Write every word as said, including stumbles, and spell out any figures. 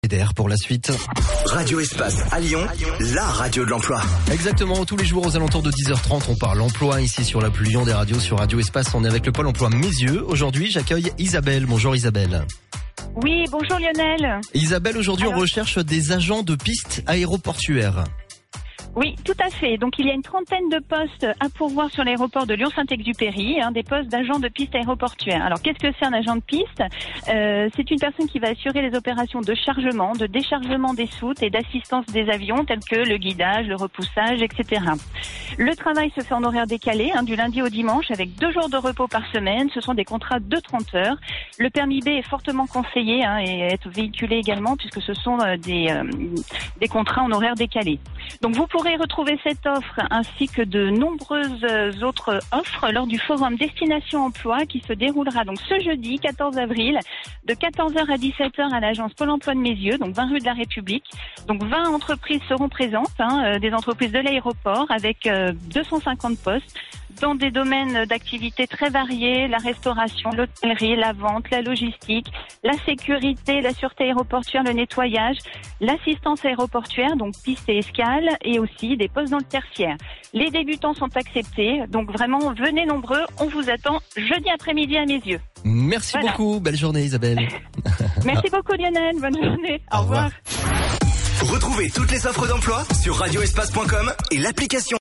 Pour la suite. Radio Espace à Lyon, la radio de l'emploi. Exactement, tous les jours aux alentours de dix heures trente, on parle emploi ici sur la plus Lyon des radios, sur Radio Espace. On est avec le pôle emploi Mézieux. Aujourd'hui, j'accueille Isabelle. Bonjour Isabelle. Oui, bonjour Lionel. Isabelle, aujourd'hui Alors... on recherche des agents de pistes aéroportuaires. Oui, tout à fait. Donc il y a une trentaine de postes à pourvoir sur l'aéroport de Lyon-Saint-Exupéry, hein, des postes d'agents de piste aéroportuaire. Alors qu'est-ce que c'est un agent de piste ? euh, C'est une personne qui va assurer les opérations de chargement, de déchargement des soutes et d'assistance des avions tels que le guidage, le repoussage, et cetera. Le travail se fait en horaire décalé, hein, du lundi au dimanche, avec deux jours de repos par semaine. Ce sont des contrats de trente heures. Le permis B est fortement conseillé hein, et être véhiculé également puisque ce sont euh, des, euh, des contrats en horaire décalé. Donc vous pourrez retrouver cette offre ainsi que de nombreuses autres offres lors du forum Destination Emploi qui se déroulera donc ce jeudi quatorze avril de quatorze heures à dix-sept heures à l'agence Pôle emploi de Mézieux, donc vingt rue de la République. Donc vingt entreprises seront présentes, hein, des entreprises de l'aéroport avec euh, deux cent cinquante postes dans des domaines d'activité très variés, la restauration, l'hôtellerie, la vente, la logistique, la sécurité, la sûreté aéroportuaire, le nettoyage, l'assistance aéroportuaire, donc piste et escale, et aussi des postes dans le tertiaire. Les débutants sont acceptés, donc vraiment venez nombreux, on vous attend jeudi après-midi à Mézieux. Merci voilà. beaucoup, belle journée Isabelle. Merci beaucoup Lionel, bonne journée, au, au revoir. revoir. Retrouvez toutes les offres d'emploi sur radio espace point com et l'application